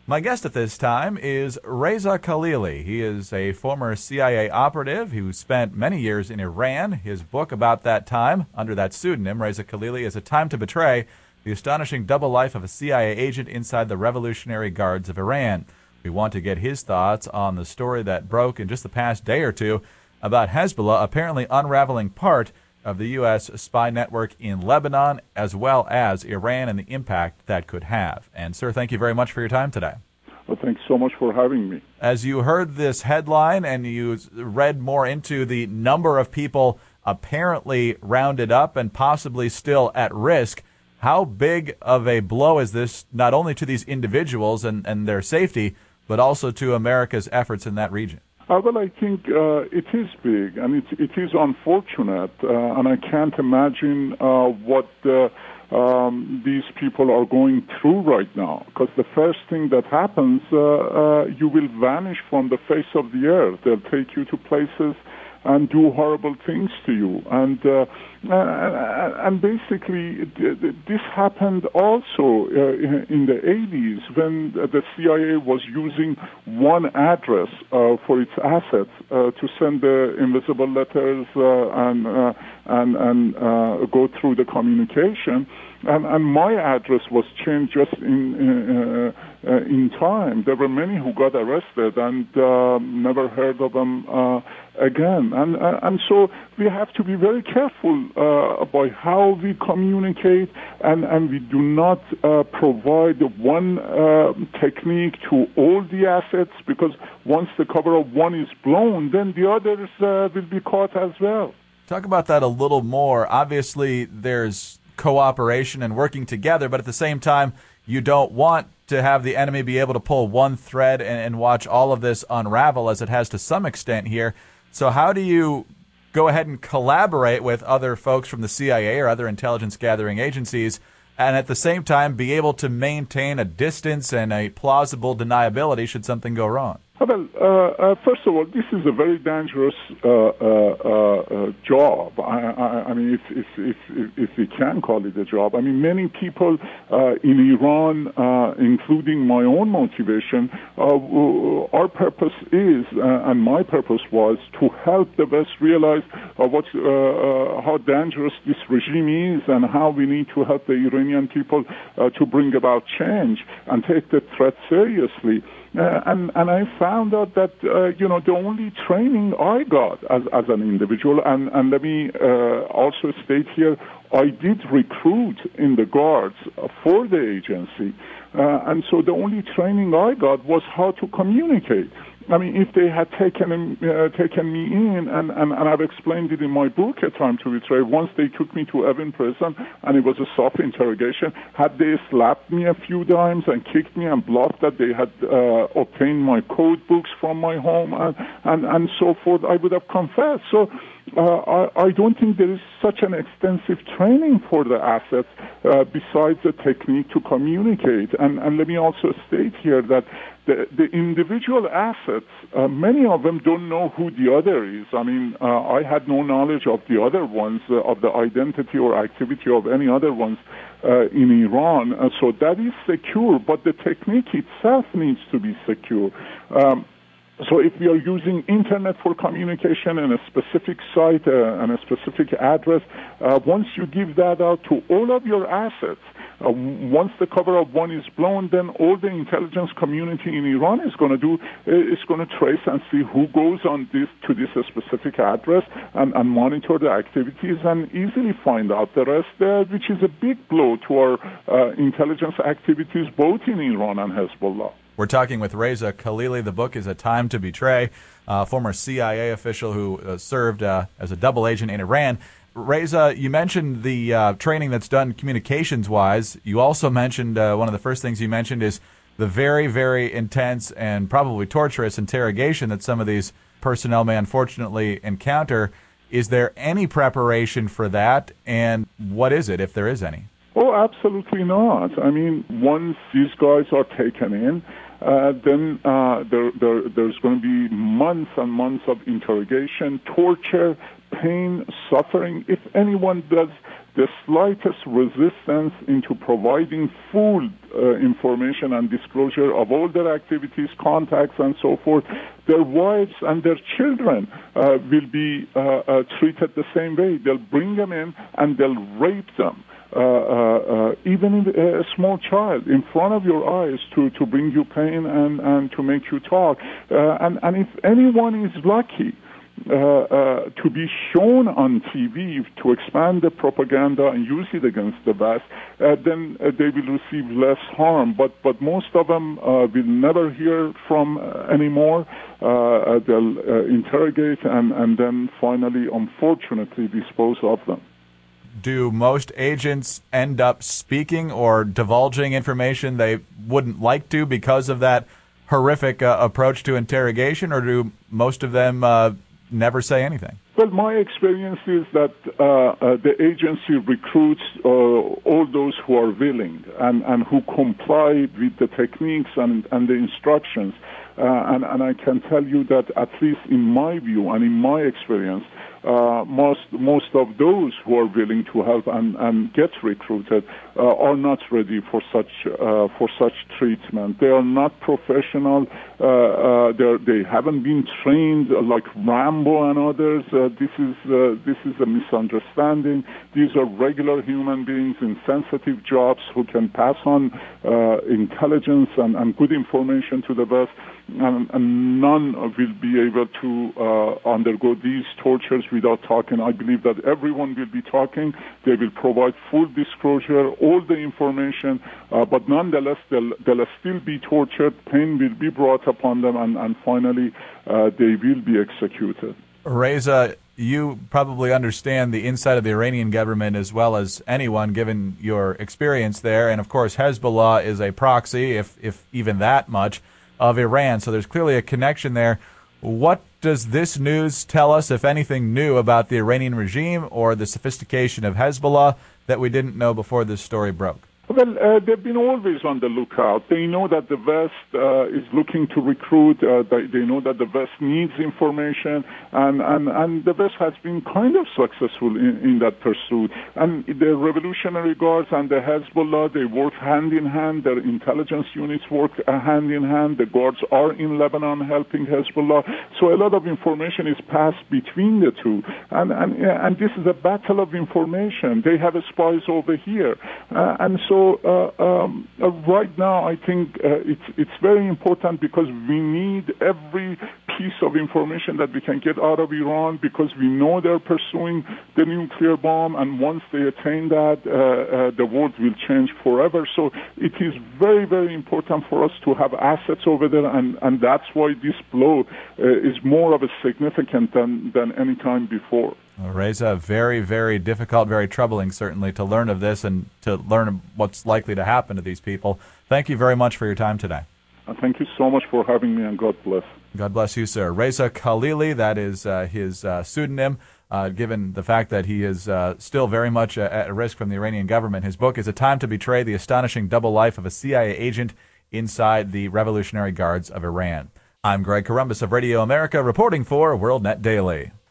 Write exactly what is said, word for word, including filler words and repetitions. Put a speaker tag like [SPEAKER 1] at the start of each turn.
[SPEAKER 1] My guest at this time is Reza Khalili. He is a former C I A operative who spent many years in Iran. His book about that time, under that pseudonym, Reza Khalili, is A Time to Betray, The Astonishing Double Life of a C I A Agent Inside the Revolutionary Guards of Iran. We want to get his thoughts on the story that broke in just the past day or two about Hezbollah apparently unraveling part of the U S spy network in Lebanon, as well as Iran, and the impact that could have. And, sir, thank you very much for your time today.
[SPEAKER 2] Well, thanks so much for having me.
[SPEAKER 1] As you heard this headline and you read more into the number of people apparently rounded up and possibly still at risk, how big of a blow is this not only to these individuals and, and their safety, but also to America's efforts in that region?
[SPEAKER 2] Uh, well, I think uh, it is big, and it, it is unfortunate, uh, and I can't imagine uh, what uh, um, these people are going through right now, because the first thing that happens, uh, uh, you will vanish from the face of the earth. They'll take you to places and do horrible things to you. And uh, and basically, this happened also uh, in the eighties when the C I A was using one address uh, for its assets uh, to send the invisible letters uh, and uh, and and uh, go through the communication. And, and my address was changed just in uh, uh, in time. There were many who got arrested and uh, never heard of them uh, again. And uh, and so we have to be very careful uh, by how we communicate, and, and we do not uh, provide one uh, technique to all the assets, because once the cover of one is blown, then the others uh, will be caught as well.
[SPEAKER 1] Talk about that a little more. Obviously, there's cooperation and working together, but at the same time, you don't want to have the enemy be able to pull one thread and, and watch all of this unravel, as it has to some extent here. So how do you go ahead and collaborate with other folks from the C I A or other intelligence gathering agencies, and at the same time be able to maintain a distance and a plausible deniability should something go wrong?
[SPEAKER 2] Well, uh, uh, first of all, this is a very dangerous uh, uh, uh, job. I, I, I mean, if, if, if, if we can call it a job. I mean, many people uh, in Iran, uh, including my own motivation, uh, our purpose is, uh, and my purpose was, to help the West realize uh, what, uh, uh, how dangerous this regime is and how we need to help the Iranian people uh, to bring about change and take the threat seriously. Uh, and, and I found out that, uh, you know, the only training I got as, as an individual, and, and let me uh, also state here, I did recruit in the guards for the agency. Uh, and so the only training I got was how to communicate. I mean, if they had taken uh, taken me in, and, and, and I've explained it in my book, A Time to Betray, once they took me to Evin prison, and it was a soft interrogation, had they slapped me a few times and kicked me and bluffed that they had uh, obtained my code books from my home and, and, and so forth, I would have confessed. So uh, I, I don't think there is such an extensive training for the assets uh, besides the technique to communicate. And, and let me also state here that The, the individual assets, uh, many of them don't know who the other is. I mean, uh, I had no knowledge of the other ones, uh, of the identity or activity of any other ones uh, in Iran. Uh, so that is secure, but the technique itself needs to be secure. Um, So if we are using internet for communication and a specific site uh, and a specific address, uh, once you give that out to all of your assets, uh, once the cover of one is blown, then all the intelligence community in Iran is going to do uh, is going to trace and see who goes on this to this uh, specific address and, and monitor the activities and easily find out the rest, uh, which is a big blow to our uh, intelligence activities both in Iran and Hezbollah.
[SPEAKER 1] We're talking with Reza Khalili. The book is A Time to Betray, a former C I A official who uh, served uh, as a double agent in Iran. Reza, you mentioned the uh, training that's done communications-wise. You also mentioned, uh, one of the first things you mentioned is the very, very intense and probably torturous interrogation that some of these personnel may unfortunately encounter. Is there any preparation for that, and what is it, if there is any?
[SPEAKER 2] Oh, absolutely not. I mean, once these guys are taken in, uh, then uh, there, there, there's going to be months and months of interrogation, torture, pain, suffering. If anyone does the slightest resistance into providing full uh, information and disclosure of all their activities, contacts, and so forth, their wives and their children uh, will be uh, uh, treated the same way. They'll bring them in and they'll rape them. Uh, uh, uh, even a small child in front of your eyes to, to bring you pain and, and to make you talk. Uh, and, and if anyone is lucky uh, uh, to be shown on T V to expand the propaganda and use it against the West, uh, then uh, they will receive less harm. But, but most of them uh, will never hear from uh, anymore. Uh, they'll uh, interrogate and, and then finally, unfortunately, dispose of them.
[SPEAKER 1] Do most agents end up speaking or divulging information they wouldn't like to because of that horrific uh, approach to interrogation, or do most of them uh, never say anything?
[SPEAKER 2] Well, my experience is that uh, uh, the agency recruits uh, all those who are willing and, and who comply with the techniques and, and the instructions. Uh, and, and I can tell you that, at least in my view and in my experience, Uh, most most of those who are willing to help and, and get recruited uh, are not ready for such uh, for such treatment. They are not professional. Uh, uh, they haven't been trained like Rambo and others. Uh, this is uh, this is a misunderstanding. These are regular human beings in sensitive jobs who can pass on uh, intelligence and, and good information to the West. And, and none will be able to uh, undergo these tortures without talking. I believe that everyone will be talking. They will provide full disclosure, all the information, uh, but nonetheless, they'll, they'll still be tortured. Pain will be brought upon them, and, and finally, uh, they will be executed.
[SPEAKER 1] Reza, you probably understand the inside of the Iranian government as well as anyone, given your experience there. And, of course, Hezbollah is a proxy, if, if even that much, of Iran. So there's clearly a connection there. What does this news tell us, if anything, new about the Iranian regime or the sophistication of Hezbollah that we didn't know before this story broke?
[SPEAKER 2] Well, uh, they've been always on the lookout. They know that the West uh, is looking to recruit. Uh, they, they know that the West needs information, and, and, and the West has been kind of successful in, in that pursuit. And the Revolutionary Guards and the Hezbollah, they work hand in hand. Their intelligence units work uh, hand in hand. The guards are in Lebanon helping Hezbollah. So a lot of information is passed between the two. And, and, and this is a battle of information. They have spies over here. Uh, and so So uh, um, uh, right now, I think uh, it's it's very important because we need every piece of information that we can get out of Iran, because we know they're pursuing the nuclear bomb, and once they attain that, uh, uh, the world will change forever. So it is very, very important for us to have assets over there, and, and that's why this blow uh, is more of a significant than, than any time before.
[SPEAKER 1] Well, Reza, very, very difficult, very troubling, certainly, to learn of this and to learn what's likely to happen to these people. Thank you very much for your time today.
[SPEAKER 2] Uh, thank you so much for having me, and God bless.
[SPEAKER 1] God bless you, sir. Reza Khalili, that is uh, his uh, pseudonym, uh, given the fact that he is uh, still very much uh, at risk from the Iranian government. His book is A Time to Betray, The Astonishing Double Life of a C I A Agent Inside the Revolutionary Guards of Iran. I'm Greg Corombos of Radio America, reporting for WorldNet Daily.